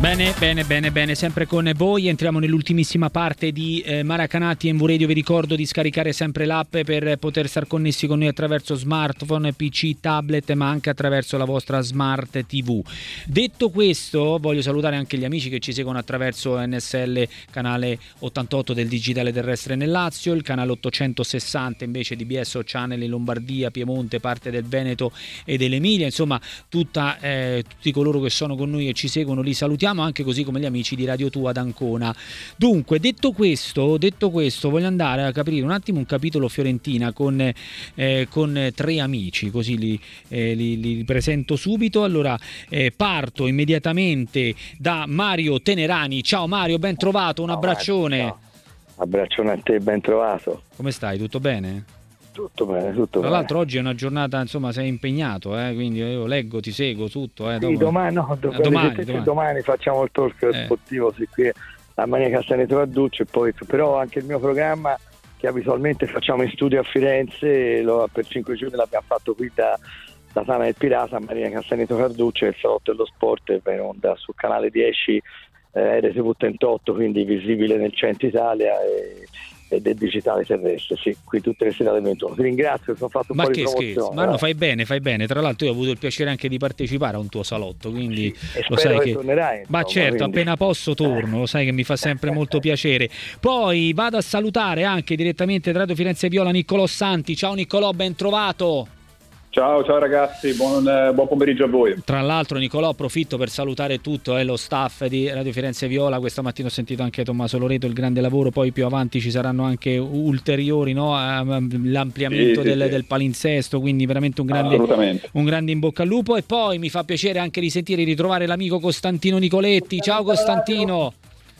Bene, sempre con voi. Entriamo nell'ultimissima parte di Maracanã TNV Radio. Vi ricordo di scaricare sempre l'app per poter star connessi con noi attraverso smartphone, PC, tablet, ma anche attraverso la vostra Smart TV. Detto questo, voglio salutare anche gli amici che ci seguono attraverso NSL canale 88 del digitale terrestre nel Lazio, il canale 860 invece di BS O Channel in Lombardia, Piemonte, parte del Veneto e dell'Emilia. Insomma, tutti coloro che sono con noi e ci seguono li salutiamo, anche così come gli amici di Radio Tua d'Ancona. Dunque, detto questo, voglio andare a aprire un attimo un capitolo Fiorentina con tre amici, così li presento subito. Allora, parto immediatamente da Mario Tenerani. Ciao Mario, ben trovato, un abbraccione. Ciao. Abbraccione a te, ben trovato. Come stai? Tutto bene? Tutto bene. Tra l'altro oggi è una giornata, insomma, sei impegnato, quindi io leggo, ti seguo tutto. Sì, domani facciamo il talk sportivo qui a Maria Castaneto Carducci, e poi però anche il mio programma che abitualmente facciamo in studio a Firenze, per 5 giorni l'abbiamo fatto qui da Tana del Pirata a Maria Castaneto Carducci, il salotto dello sport, va in onda sul canale 10 RTV 38, quindi visibile nel centro Italia e del digitale terrestre, sì, qui tutte le sere alle 21. Ti ringrazio, sono fatto un po' di promozione. Ma no, fai bene. Tra l'altro io ho avuto il piacere anche di partecipare a un tuo salotto, quindi sì, lo sai che tornerai, insomma, ma certo, quindi appena posso torno, lo sai che mi fa sempre molto piacere. Poi vado a salutare anche direttamente da Radio Firenze Viola Niccolò Santi. Ciao Niccolò, ben trovato. Ciao ragazzi, buon pomeriggio a voi. Tra l'altro Niccolò, approfitto per salutare tutto lo staff di Radio Firenze Viola. Questa mattina ho sentito anche Tommaso Loreto, il grande lavoro, poi più avanti ci saranno anche ulteriori, no? L'ampliamento del palinsesto, quindi veramente un grande in bocca al lupo. E poi mi fa piacere anche ritrovare l'amico Costantino Nicoletti. Ciao Costantino.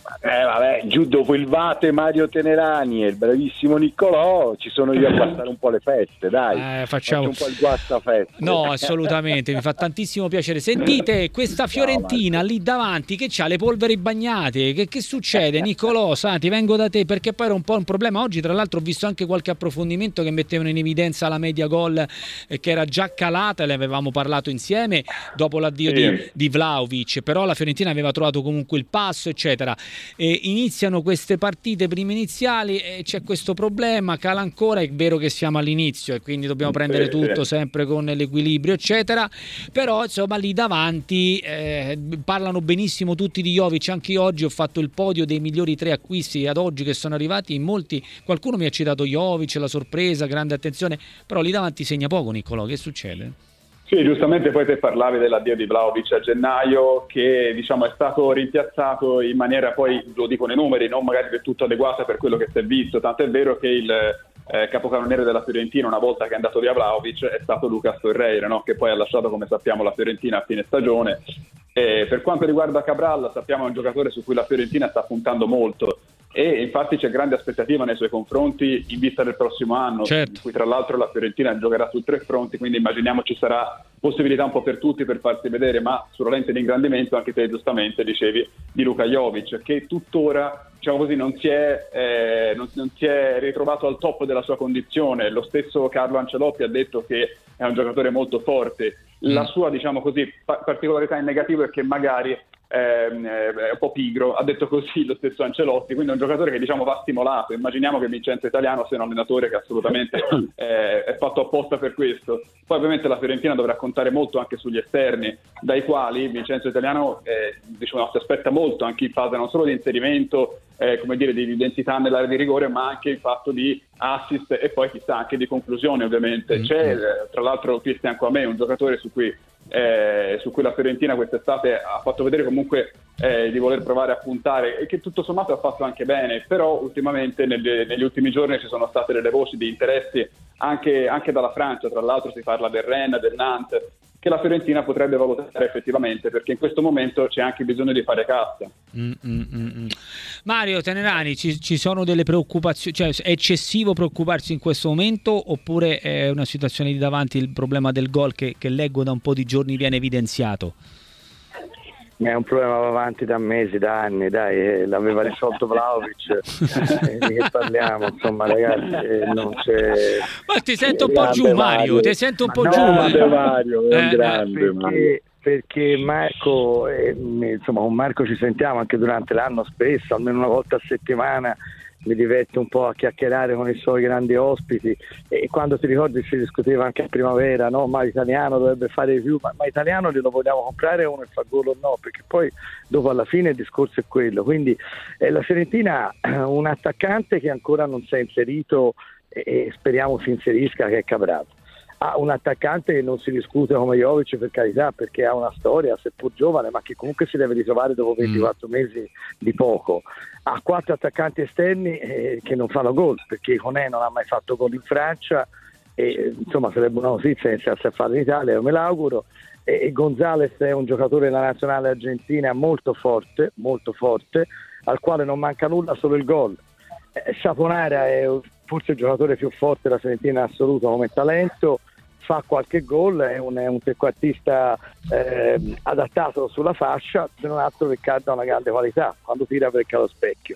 Giù dopo il Vate Mario Tenerani e il bravissimo Niccolò ci sono io a guastare un po' le feste, dai. Facciamo un po' il guastafeste. No, assolutamente, mi fa tantissimo piacere. Sentite, questa Fiorentina lì davanti che c'ha le polveri bagnate, che succede? Niccolò, ti vengo da te, perché poi era un po' un problema. Oggi tra l'altro ho visto anche qualche approfondimento che mettevano in evidenza la media gol che era già calata, ne avevamo parlato insieme dopo l'addio di Vlahovic, però la Fiorentina aveva trovato comunque il passo, eccetera. Iniziano queste partite prime iniziali e c'è questo problema, cala ancora. È vero che siamo all'inizio e quindi dobbiamo prendere tutto sempre con l'equilibrio, eccetera, però insomma lì davanti parlano benissimo tutti di Jovic. Anche io oggi ho fatto il podio dei migliori 3 acquisti ad oggi che sono arrivati in molti. Qualcuno mi ha citato Jovic, la sorpresa, grande attenzione, però lì davanti segna poco. Niccolò, che succede? Sì, giustamente poi te parlavi dell'addio di Vlahovic a gennaio, che diciamo è stato rimpiazzato in maniera, poi lo dicono i numeri, non magari del tutto adeguata per quello che si è visto, tanto è vero che il capocannoniere della Fiorentina, una volta che è andato via Vlahovic, è stato Lucas Torreira, no? Che poi ha lasciato, come sappiamo, la Fiorentina a fine stagione. Per quanto riguarda Cabral, sappiamo è un giocatore su cui la Fiorentina sta puntando molto, e infatti c'è grande aspettativa nei suoi confronti in vista del prossimo anno, in cui tra l'altro la Fiorentina giocherà su 3 fronti, quindi immaginiamo ci sarà possibilità un po' per tutti per farsi vedere, ma sulla lente di ingrandimento anche te giustamente dicevi di Luka Jovic, che tuttora, diciamo così, non si è ritrovato al top della sua condizione. Lo stesso Carlo Ancelotti ha detto che è un giocatore molto forte. La sua, diciamo così, particolarità in negativo è che magari è un po' pigro, ha detto così lo stesso Ancelotti, quindi è un giocatore che diciamo va stimolato. Immaginiamo che Vincenzo Italiano sia un allenatore che assolutamente è fatto apposta per questo. Poi ovviamente la Fiorentina dovrà contare molto anche sugli esterni, dai quali Vincenzo Italiano diciamo, si aspetta molto anche in fase non solo di inserimento, come dire, di identità nell'area di rigore, ma anche il fatto di assist e poi chissà anche di conclusione ovviamente. C'è tra l'altro Christian Kouamé, un giocatore su cui la Fiorentina quest'estate ha fatto vedere comunque di voler provare a puntare, e che tutto sommato ha fatto anche bene, però ultimamente negli ultimi giorni ci sono state delle voci di interessi anche dalla Francia. Tra l'altro si parla del Rennes, del Nantes, che la Fiorentina potrebbe valutare effettivamente, perché in questo momento c'è anche bisogno di fare cassa. Mario Tenerani, ci sono delle preoccupazioni, cioè è eccessivo preoccuparsi in questo momento, oppure è una situazione di davanti il problema del gol che leggo da un po' di giorni viene evidenziato? È un problema avanti da mesi, da anni, dai, l'aveva risolto Vlahovic, di che parliamo, insomma ragazzi, non c'è... Ma ti sento un po' giù Mario, ti sento un po' giù. Mario è un grande. perché Marco, insomma con Marco ci sentiamo anche durante l'anno spesso, almeno una volta a settimana, mi diverto un po' a chiacchierare con i suoi grandi ospiti, e quando ti ricordi si discuteva anche a primavera, no? Ma l'italiano dovrebbe fare di più, ma l'italiano glielo vogliamo comprare uno e fa gol o no? Perché poi dopo alla fine il discorso è quello. Quindi la Fiorentina ha un attaccante che ancora non si è inserito e speriamo si inserisca, che è Cabrato. Ha un attaccante che non si discute come Jovic, per carità, perché ha una storia, seppur giovane, ma che comunque si deve ritrovare dopo 24 mesi di poco. Ha 4 attaccanti esterni che non fanno gol, perché Koné non ha mai fatto gol in Francia, e insomma sarebbe una notizia iniziarsi a fare in Italia, io me l'auguro. E Gonzalez è un giocatore della nazionale argentina molto forte, al quale non manca nulla, solo il gol. Saponara è forse il giocatore più forte della Fiorentina in assoluto come talento, fa qualche gol, è un trequartista adattato sulla fascia, se non altro Riccardo ha una grande qualità, quando tira perché allo specchio.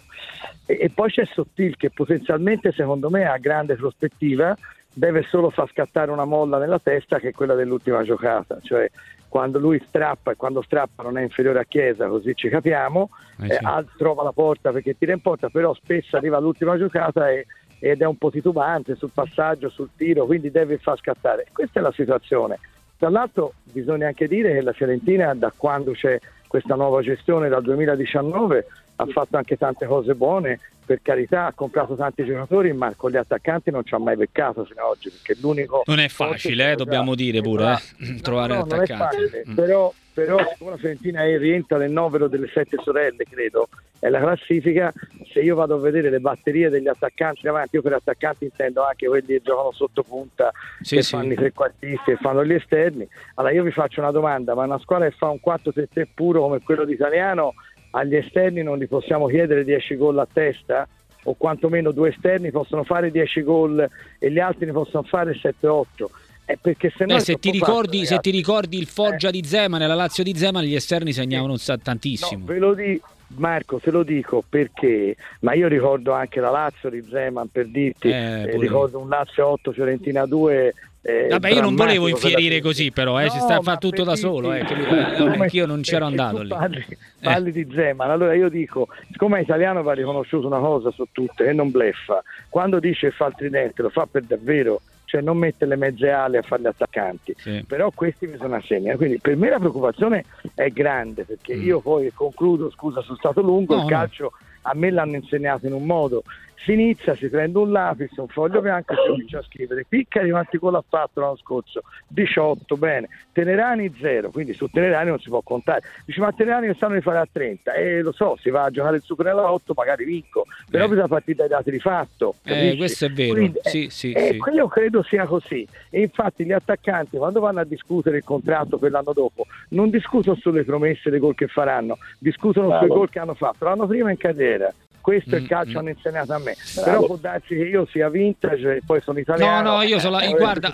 E poi c'è Sottil, che potenzialmente secondo me ha grande prospettiva, deve solo far scattare una molla nella testa, che è quella dell'ultima giocata, cioè quando lui strappa, e quando strappa non è inferiore a Chiesa, così ci capiamo, sì. Trova la porta perché tira in porta, però spesso arriva all'ultima giocata ed è un po' titubante sul passaggio, sul tiro, quindi deve far scattare. Questa è la situazione. Tra l'altro bisogna anche dire che la Fiorentina, da quando c'è questa nuova gestione, dal 2019, ha fatto anche tante cose buone, per carità, ha comprato tanti giocatori, ma con gli attaccanti non ci ha mai beccato fino ad oggi, perché l'unico... Non è facile, dobbiamo dire pure, trovare attaccanti. Non è facile, però siccome la Fiorentina rientra nel novero delle 7 sorelle, credo, è la classifica, se io vado a vedere le batterie degli attaccanti davanti, io per attaccanti intendo anche quelli che giocano sotto punta, che fanno i trequartisti e fanno gli esterni. Allora io vi faccio una domanda, ma una squadra che fa un 4-3-3 puro come quello di Italiano, agli esterni non gli possiamo chiedere 10 gol a testa? O quantomeno 2 esterni possono fare 10 gol e gli altri ne possono fare 7-8? Perché se ti ricordi il Foggia di Zeman e la Lazio di Zeman, gli esterni segnavano tantissimo. No, ve lo dico, Marco, te lo dico perché, ma io ricordo anche la Lazio di Zeman, per dirti, ricordo un Lazio 8 Fiorentina 2. Vabbè, io non volevo infierire così, però si sta a fare tutto da solo, anch'io non c'ero andato lì. Parli di Zeman, allora io dico, siccome è italiano va riconosciuto una cosa su tutte, e non bleffa, quando dice fa il tridente lo fa per davvero, cioè non mette le mezze ali a fare gli attaccanti, però questi mi sono assegnati, quindi per me la preoccupazione è grande, perché io poi concludo, scusa sono stato lungo, il calcio a me l'hanno insegnato in un modo, si inizia, si prende un lapis, un foglio bianco e si comincia a scrivere Piccari quanti gol ha fatto l'anno scorso, 18, bene, Tenerani 0, quindi su Tenerani non si può contare, dice ma Tenerani stanno di fare a 30, lo so, si va a giocare il Supernella 8, magari vinco, però bisogna partire dai dati di fatto, questo è vero. Quindi, sì. Io credo sia così, e infatti gli attaccanti quando vanno a discutere il contratto per l'anno dopo non discutono sulle promesse dei gol che faranno, discutono sui gol che hanno fatto l'anno prima in carriera. Questo è il calcio hanno insegnato a me. Però può darsi che io sia vintage e poi sono italiano. No, io sono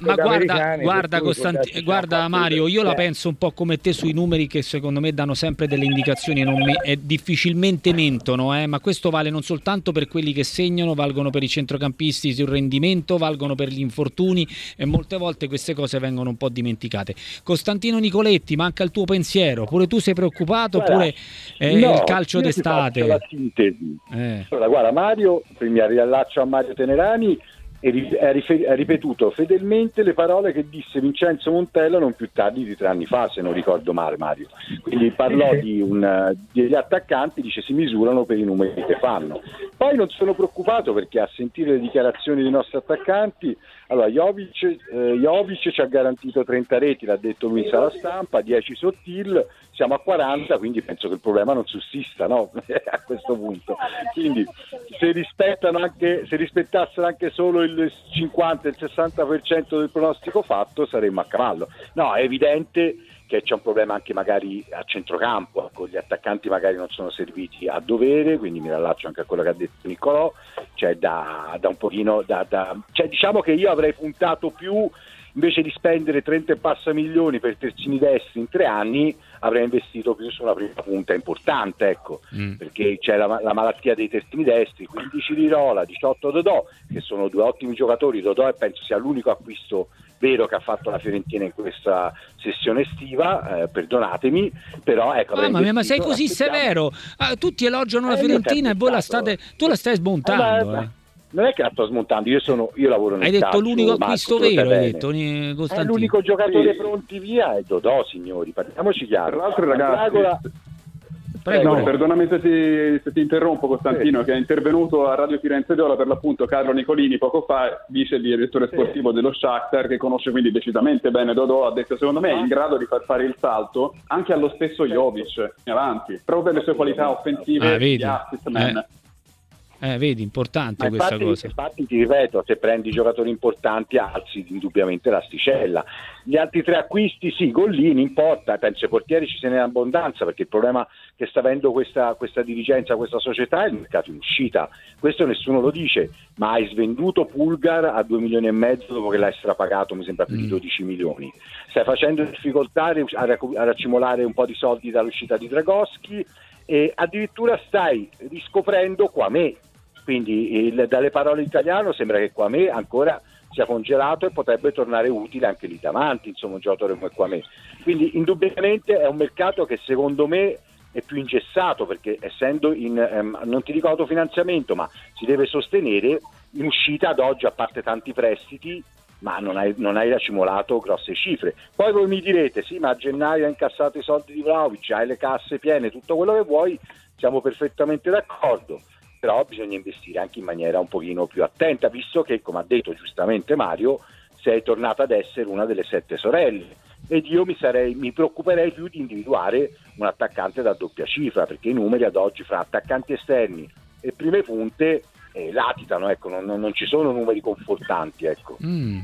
guarda Mario, io la penso un po' come te sui numeri, che secondo me danno sempre delle indicazioni e difficilmente mentono, ma questo vale non soltanto per quelli che segnano, valgono per i centrocampisti sul rendimento, valgono per gli infortuni, e molte volte queste cose vengono un po' dimenticate. Costantino Nicoletti, manca il tuo pensiero, pure tu sei preoccupato, oppure il calcio d'estate? La sintesi. Allora, guarda, Mario, mi riallaccio a Mario Tenerani, ha ripetuto fedelmente le parole che disse Vincenzo Montella non più tardi di 3 anni fa, se non ricordo male, Mario. Quindi parlò degli attaccanti, dice si misurano per i numeri che fanno. Poi non sono preoccupato, perché a sentire le dichiarazioni dei nostri attaccanti, allora Jovic ci ha garantito 30 reti, l'ha detto lui alla stampa, 10 Sottil, siamo a 40, quindi penso che il problema non sussista, no? A questo punto. Quindi se rispettassero anche solo il 50, il 60% del pronostico fatto, saremmo a cavallo. No, è evidente che c'è un problema anche magari a centrocampo, con gli attaccanti magari non sono serviti a dovere, quindi mi rallaccio anche a quello che ha detto Niccolò, cioè da un pochino cioè diciamo che io avrei puntato più, invece di spendere 30 e passa milioni per terzini destri in 3 anni, avrei investito più su una prima punta importante, ecco, perché c'è la malattia dei terzini destri, 15 Rirola, 18 Dodò, che sono 2 ottimi giocatori. Dodò penso sia l'unico acquisto vero che ha fatto la Fiorentina in questa sessione estiva, perdonatemi, però ecco. Mamma mia, ma sei così severo? Tutti elogiano la Fiorentina e voi tu la stai smontando. Non è che la sto smontando, io lavoro nel calcio. Hai detto l'unico acquisto vero, hai detto Costantino. L'unico giocatore pronti via è Dodò, signori, parliamoci chiaro. Tra l'altro, ragazzi, Prego. Perdonami se ti interrompo, Costantino, che è intervenuto a Radio Firenze Viola per l'appunto Carlo Nicolini poco fa, vice direttore sportivo dello Shakhtar, che conosce quindi decisamente bene Dodò, ha detto secondo me è in grado di far fare il salto anche allo stesso Jovic in avanti, proprio per le sue qualità offensive di assist man. Vedi, importante questa cosa. Infatti ti ripeto, se prendi giocatori importanti alzi indubbiamente l'asticella. Gli altri 3 acquisti sì, Gollini importa, penso ai portieri ci se n'è abbondanza, perché il problema che sta avendo questa dirigenza, questa società è il mercato in uscita. Questo nessuno lo dice, ma hai svenduto Pulgar a 2,5 milioni dopo che l'hai strapagato, mi sembra più di 12 milioni. Stai facendo difficoltà a raccimolare un po' di soldi dall'uscita di Dragoschi e addirittura stai riscoprendo Quamé. Quindi dalle parole italiano sembra che Quamé ancora sia congelato e potrebbe tornare utile anche lì davanti, insomma un giocatore come Quamé. Quindi indubbiamente è un mercato che secondo me è più ingessato, perché essendo non ti dico autofinanziamento, ma si deve sostenere in uscita ad oggi, a parte tanti prestiti, ma non hai raccimolato grosse cifre. Poi voi mi direte, sì, ma a gennaio hai incassato i soldi di Vlahovic, hai le casse piene, tutto quello che vuoi, siamo perfettamente d'accordo. Però bisogna investire anche in maniera un pochino più attenta, visto che, come ha detto giustamente Mario, sei tornata ad essere una delle 7 sorelle, ed io mi preoccuperei più di individuare un attaccante da doppia cifra, perché i numeri ad oggi fra attaccanti esterni e prime punte latitano, ecco, non ci sono numeri confortanti, ecco.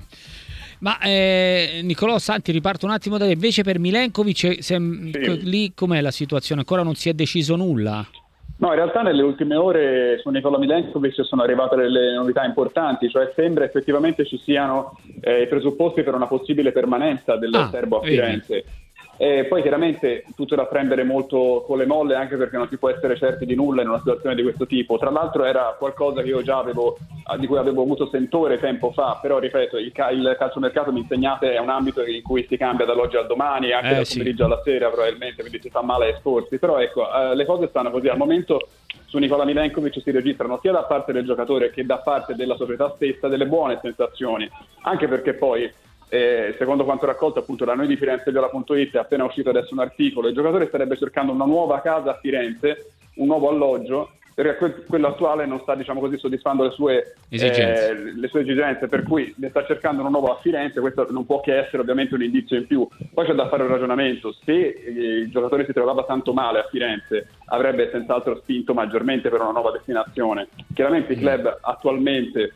Ma Nicolò Santi, riparto un attimo da te. Invece per Milenkovic lì com'è la situazione? Ancora non si è deciso nulla? No, in realtà nelle ultime ore su Nikola Milenkovic sono arrivate delle novità importanti, cioè sembra effettivamente ci siano i presupposti per una possibile permanenza del serbo a Firenze. E poi chiaramente tutto da prendere molto con le molle, anche perché non si può essere certi di nulla in una situazione di questo tipo. Tra l'altro era qualcosa che io già di cui avevo avuto sentore tempo fa, però ripeto, il calciomercato, mi insegnate, è un ambito in cui si cambia dall'oggi al domani, anche dal pomeriggio alla sera probabilmente, quindi si fa male a esporsi. Però ecco, le cose stanno così. Al momento su Nikola Milenkovic si registrano sia da parte del giocatore che da parte della società stessa delle buone sensazioni, anche perché poi secondo quanto raccolto appunto da noi di FirenzeViola.it, è appena uscito adesso un articolo, il giocatore starebbe cercando una nuova casa a Firenze, un nuovo alloggio, perché quello attuale non sta, diciamo così, soddisfando le sue esigenze, per cui ne sta cercando uno nuovo a Firenze. Questo non può che essere ovviamente un indizio in più. Poi c'è da fare un ragionamento: se il giocatore si trovava tanto male a Firenze, avrebbe senz'altro spinto maggiormente per una nuova destinazione. Chiaramente i club attualmente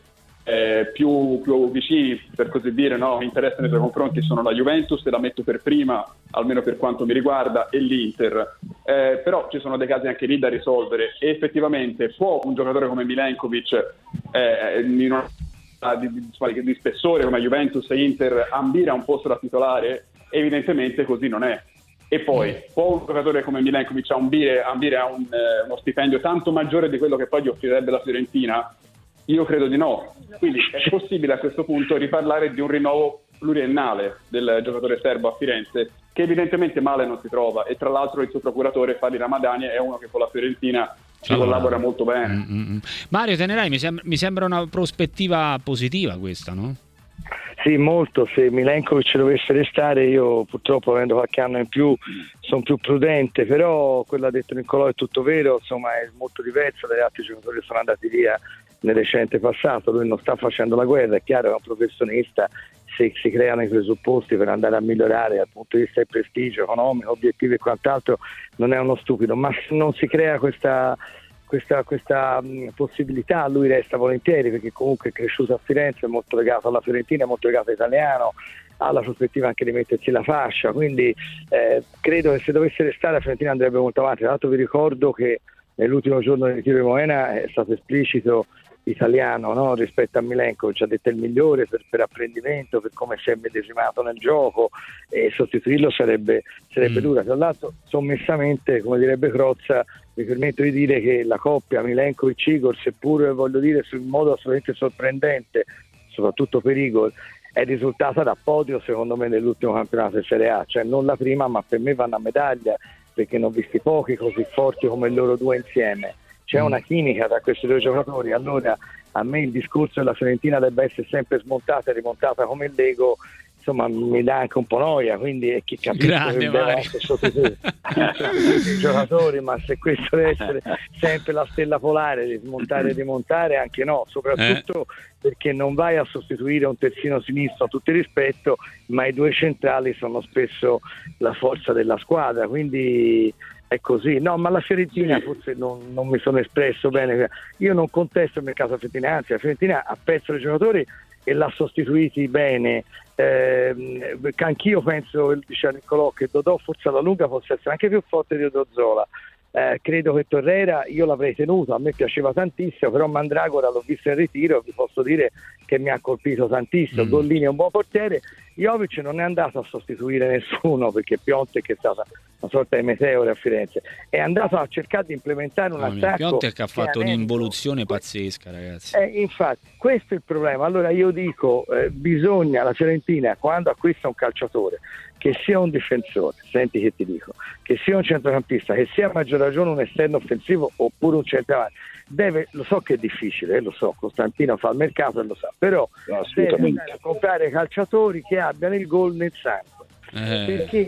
più vicini, per così dire, interesse nei suoi confronti sono la Juventus, e la metto per prima, almeno per quanto mi riguarda, e l'Inter, però ci sono dei casi anche lì da risolvere, e effettivamente può un giocatore come Milenkovic di spessore come Juventus e Inter ambire a un posto da titolare? Evidentemente così non è. E poi può un giocatore come Milenkovic ambire a uno stipendio tanto maggiore di quello che poi gli offrirebbe la Fiorentina? Io credo di no. Quindi è possibile a questo punto riparlare di un rinnovo pluriennale del giocatore serbo a Firenze, che evidentemente male non si trova, e tra l'altro il suo procuratore Fadi Ramadani è uno che con la Fiorentina ci collabora molto bene. Mario Tenerai, mi sembra una prospettiva positiva questa, no? Sì, molto. Se Milenkovic dovesse restare, io purtroppo, avendo qualche anno in più, sono più prudente, però quello ha detto Nicolò è tutto vero, insomma è molto diverso dagli altri giocatori che sono andati via nel recente passato. Lui non sta facendo la guerra, è chiaro, è un professionista, se si creano i presupposti per andare a migliorare dal punto di vista del prestigio economico, obiettivi e quant'altro, non è uno stupido, ma se non si crea questa possibilità, lui resta volentieri, perché comunque è cresciuto a Firenze, è molto legato alla Fiorentina, è molto legato all'italiano, ha la prospettiva anche di mettersi la fascia, quindi credo che se dovesse restare la Fiorentina andrebbe molto avanti. Tra l'altro vi ricordo che nell'ultimo giorno del ritiro di Moena è stato esplicito italiano, no? Rispetto a Milenkovic, ha detto il migliore per apprendimento, per come si è medesimato nel gioco, e sostituirlo sarebbe dura. Tra l'altro sommessamente, come direbbe Crozza, mi permetto di dire che la coppia Milenkovic-Igor, seppur voglio dire in modo assolutamente sorprendente, soprattutto per Igor, è risultata da podio secondo me nell'ultimo campionato di Serie A, cioè non la prima, ma per me vanno a medaglia, perché ne ho visti pochi così forti come loro due insieme. C'è una chimica tra questi due giocatori. Allora a me il discorso della Fiorentina debba essere sempre smontata e rimontata come il Lego, insomma, mi dà anche un po' noia, quindi è chi capisce che deve essere sostituito i giocatori, ma se questo deve essere sempre la stella polare di smontare e rimontare, anche no, soprattutto perché non vai a sostituire un terzino sinistro, a tutto il rispetto, ma i due centrali sono spesso la forza della squadra, quindi è così. No, ma la Fiorentina forse non mi sono espresso bene. Io non contesto il mercato Fiorentina, anzi la Fiorentina ha perso i giocatori e l'ha sostituiti bene. Anch'io penso, dice Niccolò, che Dodò forse alla lunga possa essere anche più forte di Odozzola. Credo che Torreira io l'avrei tenuto, a me piaceva tantissimo, però Mandragora l'ho visto in ritiro, vi posso dire che mi ha colpito tantissimo. Gollini è un buon portiere. Jovic non è andato a sostituire nessuno, perché Piontek è stata una sorta di meteore a Firenze, è andato a cercare di implementare un attacco. Piontek ha fatto un'involuzione pazzesca, ragazzi. Infatti questo è il problema. Allora io dico, bisogna, la Fiorentina quando acquista un calciatore, che sia un difensore, senti che ti dico, che sia un centrocampista, che sia a maggior ragione un esterno offensivo oppure un centravanti, lo so che è difficile, lo so, Costantino fa il mercato e lo sa, però deve andare a comprare calciatori che abbiano il gol nel sangue. Perché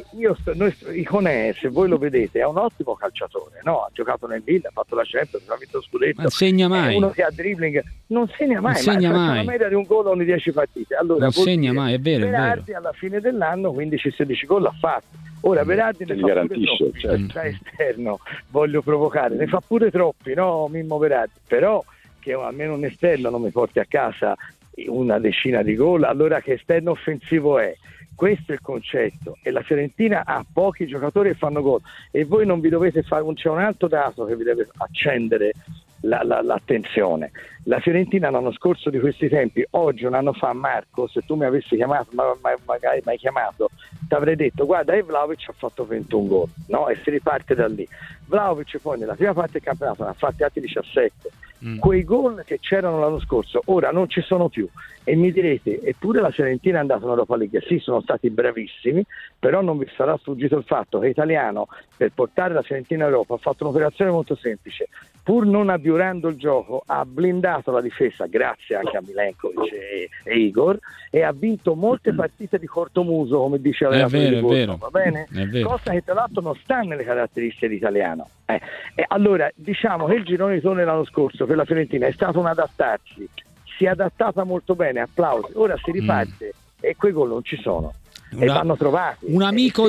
Iconè, se voi lo vedete, è un ottimo calciatore, no? Ha giocato nel Lille, ha fatto la Champions, ha vinto lo scudetto, non segna mai, è uno che ha dribbling, non segna mai, una media di un gol ogni 10 partite. Allora, non segna mai, è vero. Berardi alla fine dell'anno 15-16 gol l'ha fatto. Ora Berardi ne fa pure troppi, da esterno voglio provocare, ne fa pure troppi, no Mimmo Berardi, però che almeno un esterno non mi porti a casa una decina di gol, allora che esterno offensivo è? Questo è il concetto, e la Fiorentina ha pochi giocatori che fanno gol, e voi non vi dovete fare, c'è un altro dato che vi deve accendere l'attenzione. La Fiorentina l'anno scorso di questi tempi, oggi un anno fa, Marco, se tu mi avessi chiamato, magari mi hai chiamato, ti avrei detto guarda, Vlahovic ha fatto 21 gol, no? E si riparte da lì. Vlahovic poi nella prima parte del campionato ne ha fatti altri 17. Quei gol che c'erano l'anno scorso ora non ci sono più, e mi direte eppure la Fiorentina è andata in Europa League. Sì, sono stati bravissimi, però non vi sarà sfuggito il fatto che Italiano, per portare la Fiorentina in Europa, ha fatto un'operazione molto semplice, pur non abiurando il gioco, ha blindato la difesa grazie anche a Milenkovic e Igor, e ha vinto molte partite di cortomuso, come dice l'allenatore di Borgo, va bene? Cosa che tra l'altro non sta nelle caratteristiche di Italiano. E allora diciamo che il girone di ritorno l'anno scorso per la Fiorentina è stato un adattarsi, si è adattata molto bene, applausi. Ora si riparte e quei gol non ci sono. E vanno trovati. Un amico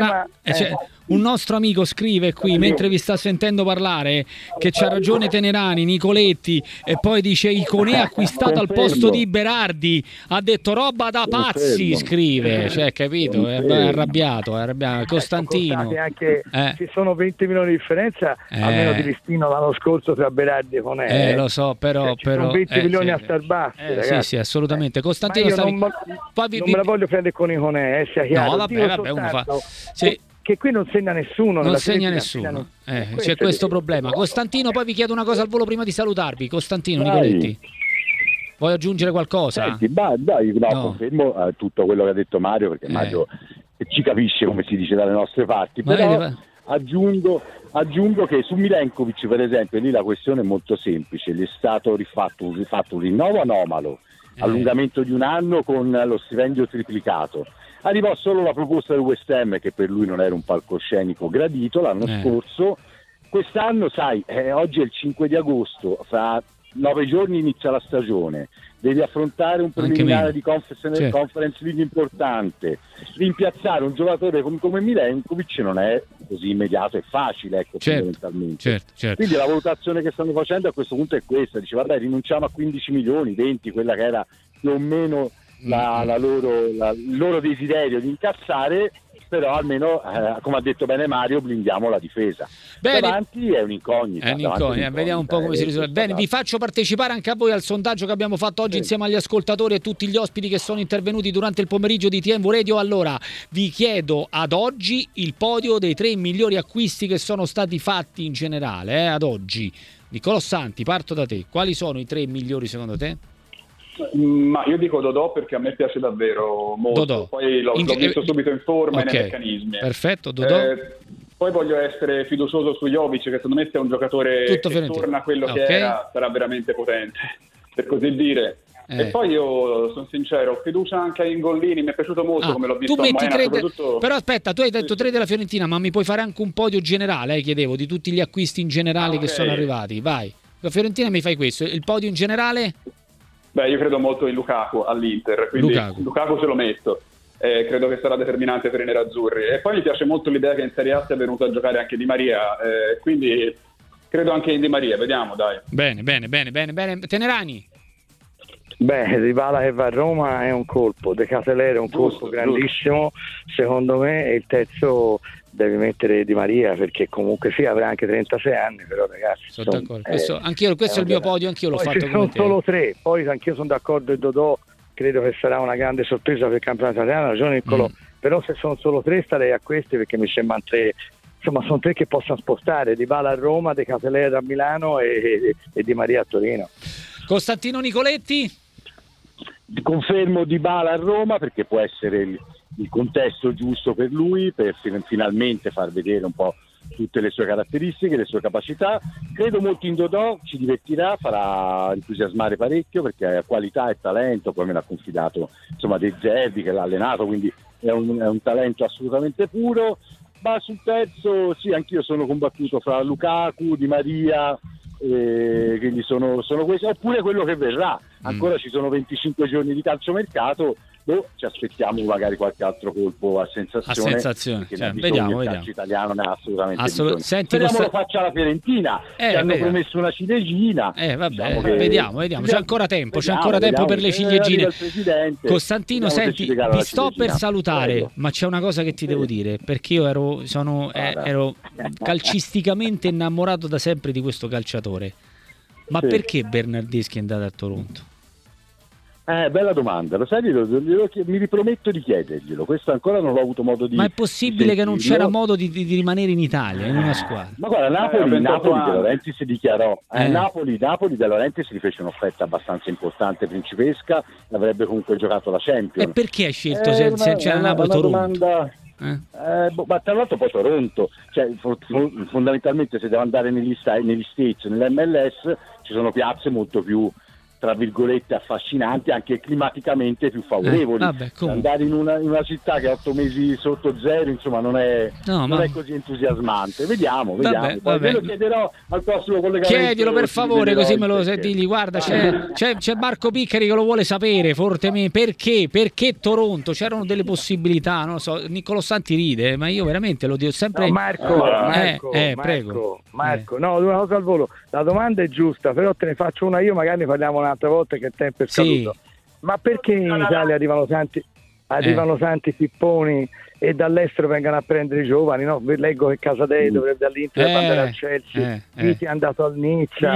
un nostro amico scrive qui mentre vi sta sentendo parlare che c'ha ragione Tenerani, Nicoletti, e poi dice Iconè acquistato al posto di Berardi, ha detto roba da pazzi, scrive, cioè capito, è arrabbiato. Costantino anche, ci sono 20 milioni di differenza almeno di listino l'anno scorso tra Berardi e Iconè, lo so, però sono 20 milioni a star bassi, sì, assolutamente. Costantino non me la voglio prendere con Iconè, sia chiaro. No, vabbè, uno fa che qui non segna nessuno, non segna nessuno. C'è questo problema. Costantino, poi vi chiedo una cosa al volo prima di salutarvi. Costantino, Nicoletti, vuoi aggiungere qualcosa? Senti, confermo tutto quello che ha detto Mario, perché Mario ci capisce, come si dice dalle nostre parti, però aggiungo che su Milenkovic, per esempio, lì la questione è molto semplice, gli è stato rifatto un rinnovo anomalo, allungamento di un anno con lo stipendio triplicato. Arrivò solo la proposta del West Ham, che per lui non era un palcoscenico gradito l'anno scorso. Quest'anno, sai, oggi è il 5 di agosto, fra 9 giorni inizia la stagione, devi affrontare un preliminare di Conference League importante, rimpiazzare un giocatore come Milenkovic non è così immediato e facile, fondamentalmente. Certo. Quindi la valutazione che stanno facendo a questo punto è questa, dice vabbè, rinunciamo a 15 milioni, 20, quella che era più o meno il loro desiderio di incassare, però almeno come ha detto bene Mario, blindiamo la difesa. Davanti è un'incognita, vediamo un po' come si risolve. Bene, vi faccio partecipare anche a voi al sondaggio che abbiamo fatto oggi insieme agli ascoltatori e tutti gli ospiti che sono intervenuti durante il pomeriggio di TMV Radio. Allora vi chiedo ad oggi il podio dei 3 migliori acquisti che sono stati fatti in generale ad oggi. Niccolò Santi, parto da te, quali sono i 3 migliori secondo te? Ma io dico Dodò perché a me piace davvero molto. Dodò. Poi l'ho visto subito in forma e nei meccanismi. Perfetto, Dodò. Poi voglio essere fiducioso su Jovic, che secondo me se è un giocatore che torna a quello che era, sarà veramente potente, per così dire. E poi io sono sincero, ho fiducia anche in Gollini, mi è piaciuto molto come l'ho visto tu metti a Moena, soprattutto... Però aspetta, tu hai detto 3 della Fiorentina, ma mi puoi fare anche un podio generale, chiedevo, di tutti gli acquisti in generale che sono arrivati, vai. La Fiorentina mi fai questo, il podio in generale? Beh, io credo molto in Lukaku all'Inter, quindi Lukaku ce lo metto. Credo che sarà determinante per i nerazzurri. E poi mi piace molto l'idea che in Serie A sia venuto a giocare anche Di Maria, quindi credo anche in Di Maria, vediamo, dai. Bene. Tenerani? Beh, Dybala che va a Roma è un colpo, De Ketelaere è un colpo grandissimo, secondo me, e il terzo devi mettere Di Maria, perché comunque sì, avrà anche 36 anni, però ragazzi... Sono d'accordo, questo è il mio podio, anch'io l'ho fatto come te. Solo 3, poi anch'io sono d'accordo, e Dodò credo che sarà una grande sorpresa per il campionato italiano, ha ragione Niccolò, però se sono solo 3 starei a questi, perché mi sembrano 3, insomma sono 3 che possono spostare, Dybala a Roma, De Ketelaere a Milano e Di Maria a Torino. Costantino Nicoletti? Confermo Dybala a Roma, perché può essere il contesto giusto per lui, per finalmente far vedere un po' tutte le sue caratteristiche, le sue capacità. Credo molto in Dodò, ci divertirà, farà entusiasmare parecchio, perché ha qualità e talento, poi me l'ha confidato insomma De Zerbi che l'ha allenato, quindi è un talento assolutamente puro. Ma sul terzo sì, anch'io sono combattuto fra Lukaku, Di Maria, quindi sono questi, oppure quello che verrà. Ancora ci sono 25 giorni di calciomercato, ci aspettiamo magari qualche altro colpo a sensazione, cioè, vediamo. Il calcio italiano ne ha assolutamente bisogno. Speriamo lo faccia la Fiorentina, che hanno promesso una ciliegina. Vediamo, c'è ancora tempo, per le ciliegine. Costantino, senti, ti sto per salutare, ma c'è una cosa che ti devo dire, perché io ero calcisticamente innamorato da sempre di questo calciatore. Ma perché Bernardeschi è andato a Toronto? Bella domanda, lo sai, mi riprometto di chiederglielo, questo ancora non l'ho avuto modo di... Ma è possibile che non c'era modo di rimanere in Italia, in una squadra? Ma guarda, Napoli De Laurentiis si dichiarò, Napoli De Laurentiis gli fece un'offerta abbastanza importante, principesca, avrebbe comunque giocato la Champions. E perché hai scelto se c'era Napoli Toronto? Domanda... ma tra l'altro poi Toronto, cioè, fondamentalmente se devo andare negli States, nell'MLS ci sono piazze molto più, tra virgolette, affascinanti, anche climaticamente più favorevoli. Andare in una città che ha 8 mesi sotto zero, insomma, non è così entusiasmante. Vediamo. Poi ve lo chiederò al prossimo collegamento. Chiedilo per favore, così me lo digli. Guarda, c'è Marco Piccari che lo vuole sapere fortemente. Perché Toronto? C'erano delle possibilità, non lo so. Niccolò Santi ride, ma io veramente lo dico sempre. No, Marco, no, una cosa al volo. La domanda è giusta, però te ne faccio una io, magari ne parliamo un'altra volta che il tempo è scaduto. Ma perché in Italia arrivano tanti pipponi e dall'estero vengono a prendere i giovani, no? Leggo che Casadei dovrebbe all'Inter andare al Chelsea, Viti è andato al Nizza,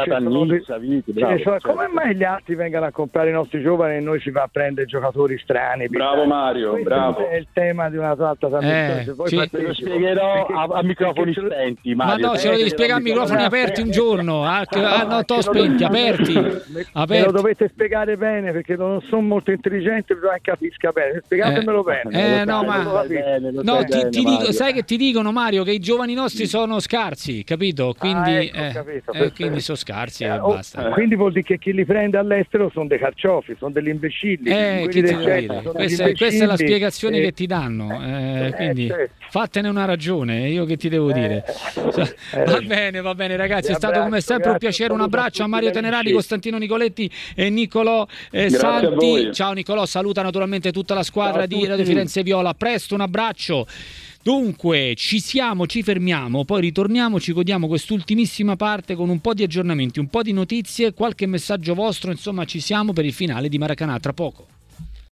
come mai gli altri vengono a comprare i nostri giovani e noi ci va a prendere giocatori strani? Bravo Mario, bravo. È il tema di una altra trasmissione. Te lo spiegherò a microfoni spenti, Mario. Ma no, ce lo devi spiegare a microfoni aperti un giorno. No, t'ho spenti, aperti. Me lo dovete spiegare bene, perché non sono molto intelligente, bisogna capisca bene. Spiegatemelo bene. Ti dico, sai che ti dicono, Mario, che i giovani nostri sono scarsi, capito? Quindi, quindi sono scarsi e basta. Quindi vuol dire che chi li prende all'estero sono dei carciofi, sono degli imbecilli. Questa è la spiegazione che ti danno. Quindi fattene una ragione, io che ti devo dire. Va bene ragazzi, è stato come sempre un piacere. Un abbraccio a Mario Tenerani, Costantino Nicoletti e Niccolò Santi. Ciao Niccolò, saluta naturalmente tutta la squadra di Radio Firenze Viola. Presto, un abbraccio. Dunque ci fermiamo, poi ritorniamo, ci godiamo quest'ultimissima parte con un po' di aggiornamenti, un po' di notizie, qualche messaggio vostro, insomma ci siamo per il finale di Maracanã tra poco.